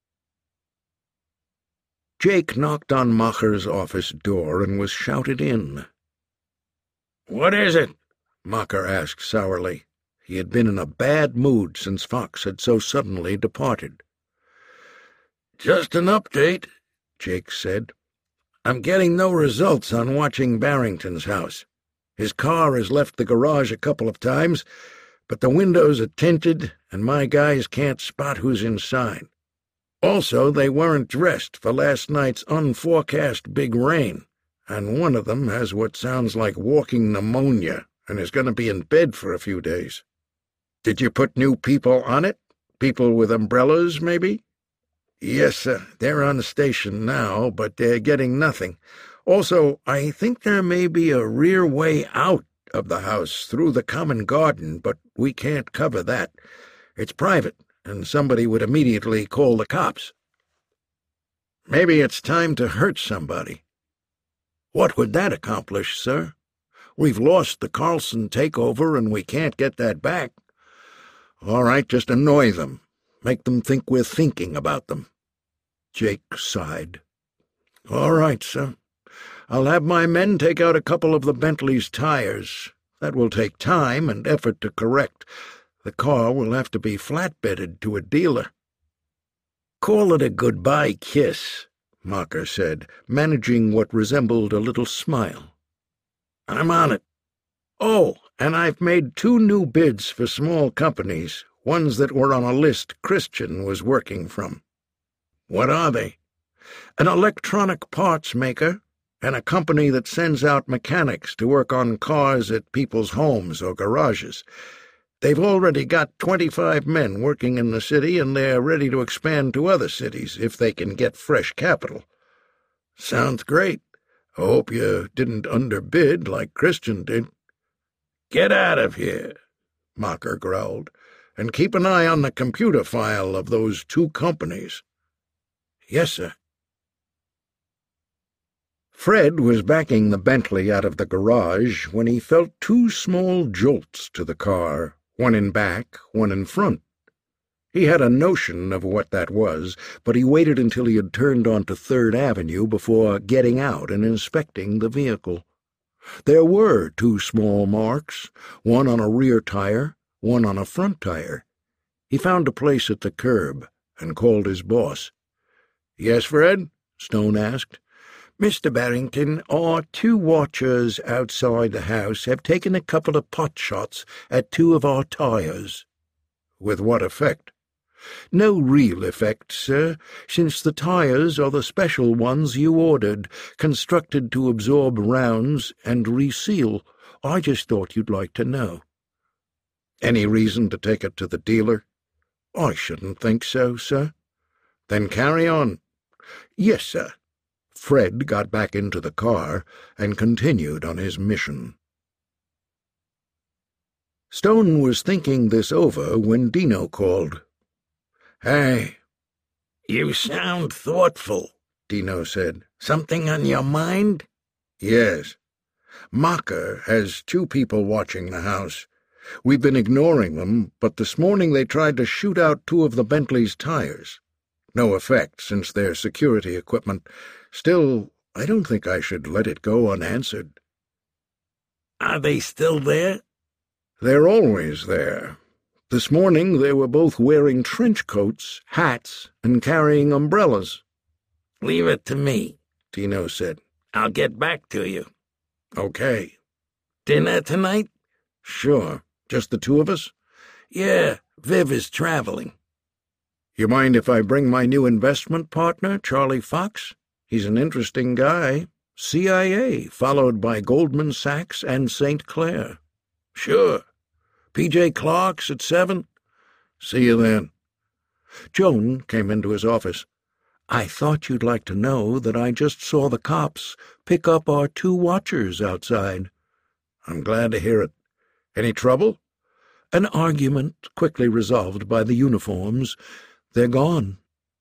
Jake knocked on Macher's office door and was shouted in. "What is it?" Macher asked sourly. He had been in a bad mood since Fox had so suddenly departed. "Just an update," Jake said. "I'm getting no results on watching Barrington's house. His car has left the garage a couple of times, but the windows are tinted and my guys can't spot who's inside. Also, they weren't dressed for last night's unforecast big rain, and one of them has what sounds like walking pneumonia and is going to be in bed for a few days." "Did you put new people on it? People with umbrellas, maybe?" "Yes, sir. They're on station now, but they're getting nothing. Also, I think there may be a rear way out of the house through the common garden, but we can't cover that. It's private, and somebody would immediately call the cops." "Maybe it's time to hurt somebody." "What would that accomplish, sir? We've lost the Carlson takeover, and we can't get that back." "All right, just annoy them. Make them think we're thinking about them." Jake sighed. "All right, sir. I'll have my men take out a couple of the Bentley's tires. That will take time and effort to correct. The car will have to be flatbedded to a dealer." "Call it a goodbye kiss," Macher said, managing what resembled a little smile. "I'm on it. Oh, and I've made two new bids for small companies, ones that were on a list Christian was working from." What are they? An electronic parts maker and a company that sends out mechanics to work on cars at people's homes or garages. They've already got twenty-five men working in the city, and they're ready to expand to other cities if they can get fresh capital. Sounds great. I hope you didn't underbid like Christian did. Get out of here, Mocker growled, and keep an eye on the computer file of those two companies. Yes, sir. Fred was backing the Bentley out of the garage when he felt two small jolts to the car, one in back, one in front. He had a notion of what that was, but he waited until he had turned onto Third Avenue before getting out and inspecting the vehicle. There were two small marks, one on a rear tire, one on a front tire. He found a place at the curb and called his boss. "Yes, Fred?" Stone asked. "Mister Barrington, our two watchers outside the house have taken a couple of pot shots at two of our tires." "With what effect?" "No real effect, sir, since the tires are the special ones you ordered, constructed to absorb rounds and reseal. I just thought you'd like to know." "Any reason to take it to the dealer?" "I shouldn't think so, sir." "Then carry on." "Yes, sir." Fred got back into the car and continued on his mission. Stone was thinking this over when Dino called. "Hey." "You sound thoughtful," Dino said. "Something on your mind?" "Yes. Mocker has two people watching the house. We've been ignoring them, but this morning they tried to shoot out two of the Bentley's tires. No effect, since they're security equipment. Still, I don't think I should let it go unanswered." "Are they still there?" "They're always there. This morning they were both wearing trench coats, hats, and carrying umbrellas." "Leave it to me," Dino said. "I'll get back to you." "Okay." "Dinner tonight?" "Sure. Just the two of us?" "Yeah, Viv is traveling." "You mind if I bring my new investment partner, Charlie Fox? He's an interesting guy. C I A, followed by Goldman Sachs and Saint Clair." "Sure. P J Clark's at seven?" "See you then." Joan came into his office. "I thought you'd like to know that I just saw the cops pick up our two watchers outside." "I'm glad to hear it. Any trouble?" "An argument quickly resolved by the uniforms. They're gone."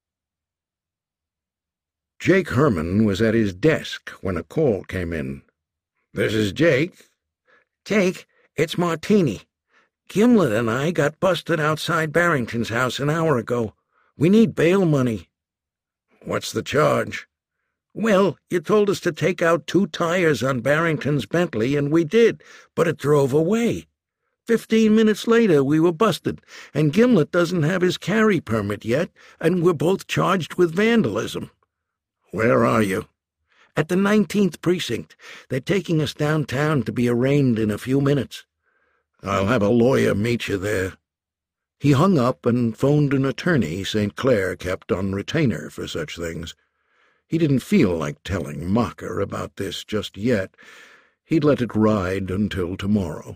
Jake Herman was at his desk when a call came in. "This is Jake." "Jake, it's Martini. Gimlet and I got busted outside Barrington's house an hour ago. We need bail money." "What's the charge?" "Well, you told us to take out two tires on Barrington's Bentley, and we did, but it drove away. Fifteen minutes later we were busted, and Gimlet doesn't have his carry permit yet, and we're both charged with vandalism." "Where are you?" "At the nineteenth Precinct. They're taking us downtown to be arraigned in a few minutes." "I'll have a lawyer meet you there." He hung up and phoned an attorney Saint Clair kept on retainer for such things. He didn't feel like telling Mocker about this just yet. He'd let it ride until tomorrow.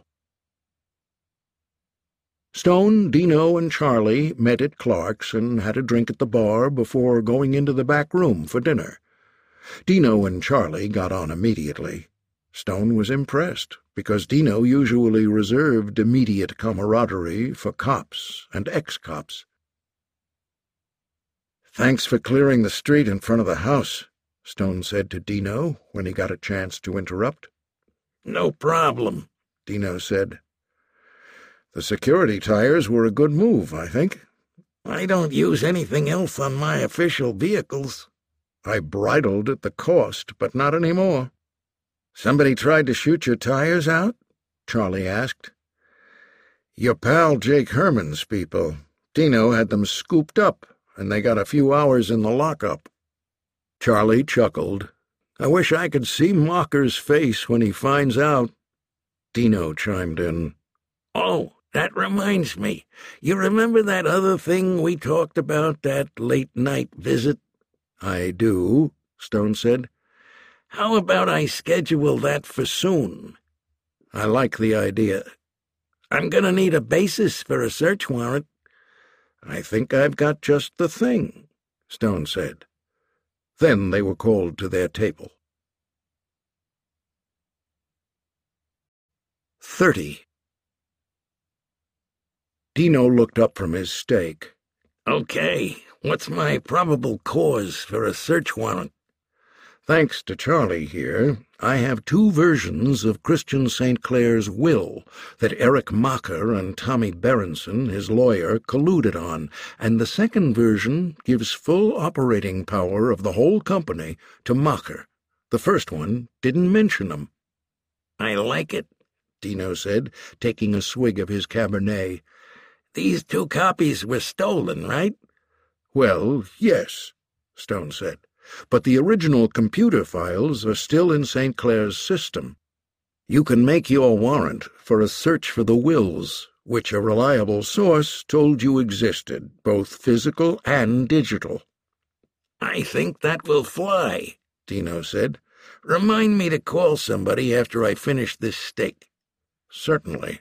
Stone, Dino, and Charlie met at Clark's and had a drink at the bar before going into the back room for dinner. Dino and Charlie got on immediately. Stone was impressed, because Dino usually reserved immediate camaraderie for cops and ex-cops. "Thanks for clearing the street in front of the house," Stone said to Dino when he got a chance to interrupt. "No problem," Dino said. "The security tires were a good move, I think." "I don't use anything else on my official vehicles." "I bridled at the cost, but not any more." "Somebody tried to shoot your tires out?" Charlie asked. "Your pal Jake Herman's people. Dino had them scooped up, and they got a few hours in the lockup." Charlie chuckled. "I wish I could see Mocker's face when he finds out." Dino chimed in. "Oh, that reminds me. You remember that other thing we talked about, that late-night visit?" I do, Stone said. How about I schedule that for soon? I like the idea. I'm gonna need a basis for a search warrant. I think I've got just the thing, Stone said. Then they were called to their table. Thirty. Dino looked up from his steak. Okay, what's my probable cause for a search warrant? Thanks to Charlie here, I have two versions of Christian Saint Clair's will that Eric Mocker and Tommy Berenson, his lawyer, colluded on, and the second version gives full operating power of the whole company to Mocker. The first one didn't mention him. I like it, Dino said, taking a swig of his Cabernet. These two copies were stolen, right? Well, yes, Stone said, but the original computer files are still in Saint Clair's system. You can make your warrant for a search for the wills, which a reliable source told you existed, both physical and digital. I think that will fly, Dino said. Remind me to call somebody after I finish this steak. Certainly.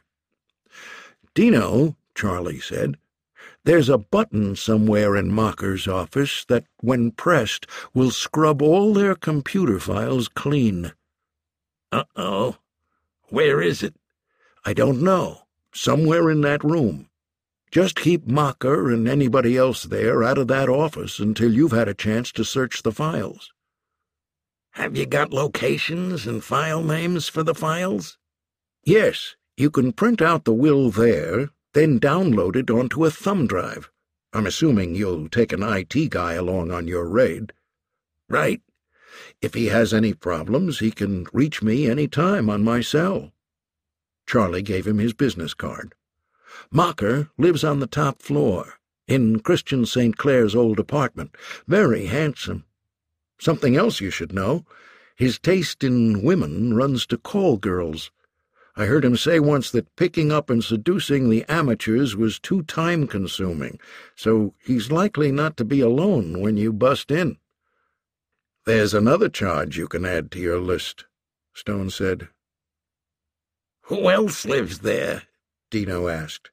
Dino, Charlie said, there's a button somewhere in Mocker's office that, when pressed, will scrub all their computer files clean. Uh-oh. Where is it? I don't know. Somewhere in that room. Just keep Mocker and anybody else there out of that office until you've had a chance to search the files. Have you got locations and file names for the files? Yes, you can print out the will there, then download it onto a thumb drive. I'm assuming you'll take an I T guy along on your raid. Right. If he has any problems, he can reach me any time on my cell. Charlie gave him his business card. Mocker lives on the top floor, in Christian Saint Clair's old apartment. Very handsome. Something else you should know, his taste in women runs to call girls. I heard him say once that picking up and seducing the amateurs was too time-consuming, so he's likely not to be alone when you bust in. There's another charge you can add to your list, Stone said. Who else lives there? Dino asked.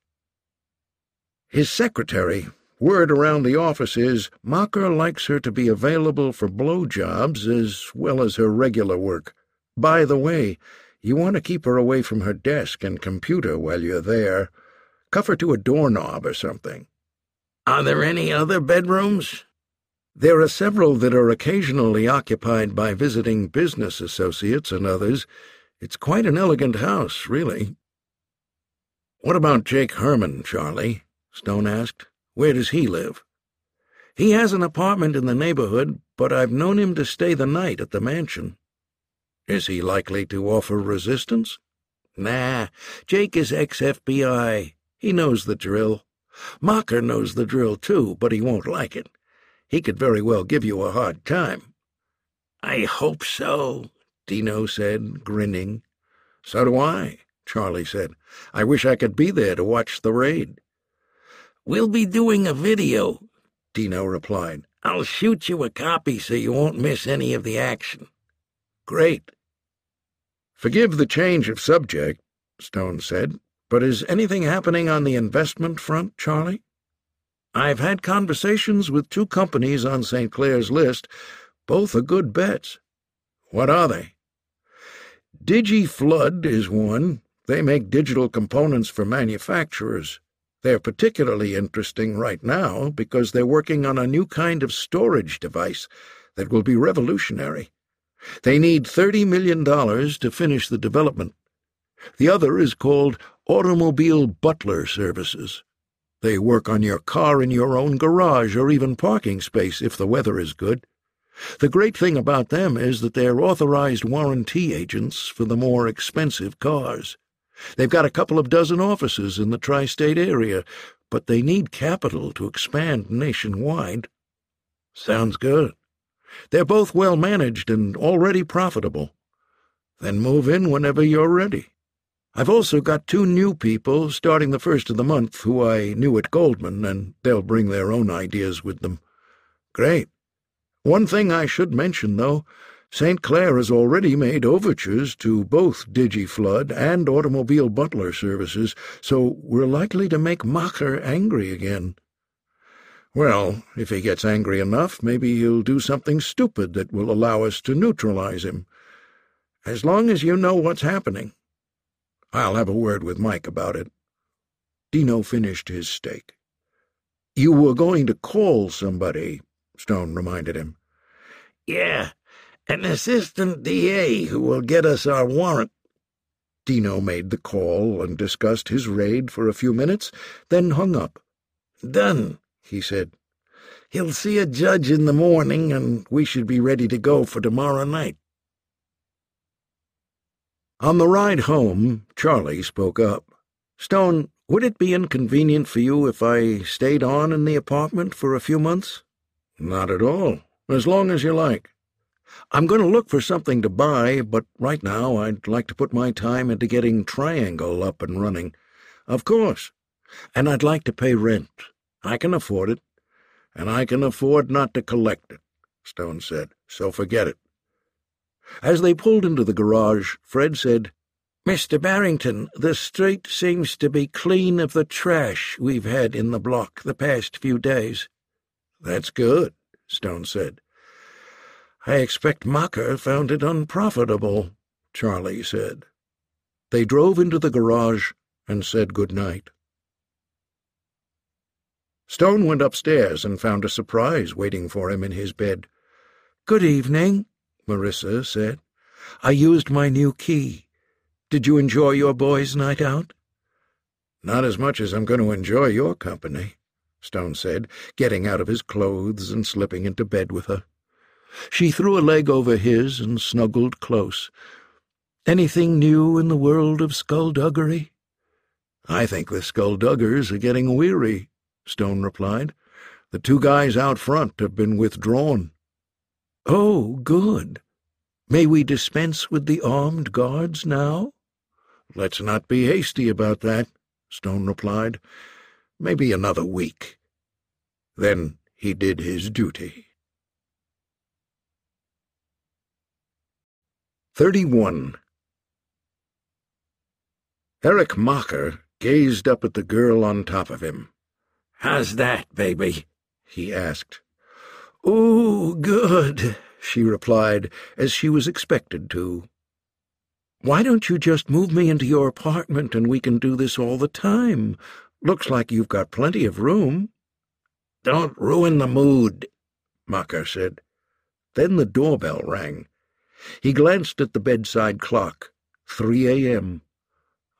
His secretary. Word around the office is Mocker likes her to be available for blowjobs as well as her regular work. By the way, you want to keep her away from her desk and computer while you're there. Cuff her to a doorknob or something. Are there any other bedrooms? There are several that are occasionally occupied by visiting business associates and others. It's quite an elegant house, really. What about Jake Herman, Charlie? Stone asked. Where does he live? He has an apartment in the neighborhood, but I've known him to stay the night at the mansion. Is he likely to offer resistance? Nah, Jake is ex-F B I. He knows the drill. Mocker knows the drill, too, but he won't like it. He could very well give you a hard time. I hope so, Dino said, grinning. So do I, Charlie said. I wish I could be there to watch the raid. We'll be doing a video, Dino replied. I'll shoot you a copy so you won't miss any of the action. Great. Forgive the change of subject, Stone said, but is anything happening on the investment front, Charlie? I've had conversations with two companies on Saint Clair's list. Both are good bets. What are they? DigiFlood is one. They make digital components for manufacturers. They're particularly interesting right now because they're working on a new kind of storage device that will be revolutionary. They need thirty million dollars to finish the development. The other is called Automobile Butler Services. They work on your car in your own garage or even parking space if the weather is good. The great thing about them is that they're authorized warranty agents for the more expensive cars. They've got a couple of dozen offices in the tri-state area, but they need capital to expand nationwide. Sounds good. They're both well-managed and already profitable. Then move in whenever you're ready. I've also got two new people starting the first of the month who I knew at Goldman, and they'll bring their own ideas with them. Great. One thing I should mention, though, Saint Clair has already made overtures to both DigiFlood and Automobile Butler Services, so we're likely to make Macher angry again. Well, if he gets angry enough, maybe he'll do something stupid that will allow us to neutralize him. As long as you know what's happening. I'll have a word with Mike about it. Dino finished his steak. You were going to call somebody, Stone reminded him. Yeah, an assistant D A who will get us our warrant. Dino made the call and discussed his raid for a few minutes, then hung up. Done, he said. He'll see a judge in the morning, and we should be ready to go for tomorrow night. On the ride home, Charlie spoke up. Stone, would it be inconvenient for you if I stayed on in the apartment for a few months? Not at all, as long as you like. I'm going to look for something to buy, but right now I'd like to put my time into getting Triangle up and running. Of course. And I'd like to pay rent. I can afford it. And I can afford not to collect it, Stone said, so forget it. As they pulled into the garage, Fred said, Mister Barrington, the street seems to be clean of the trash we've had in the block the past few days. That's good, Stone said. I expect Macher found it unprofitable, Charlie said. They drove into the garage and said good night. Stone went upstairs and found a surprise waiting for him in his bed. Good evening, Marissa said. I used my new key. Did you enjoy your boys' night out? Not as much as I'm going to enjoy your company, Stone said, getting out of his clothes and slipping into bed with her. She threw a leg over his and snuggled close. Anything new in the world of skullduggery? I think the skullduggers are getting weary, Stone replied. The two guys out front have been withdrawn. Oh, good. May we dispense with the armed guards now? Let's not be hasty about that, Stone replied. Maybe another week. Then he did his duty. Thirty-one. Eric Macher gazed up at the girl on top of him. How's that, baby? He asked. Ooh, good, she replied, as she was expected to. Why don't you just move me into your apartment and we can do this all the time? Looks like you've got plenty of room. Don't ruin the mood, Macher said. Then the doorbell rang. He glanced at the bedside clock. Three a.m.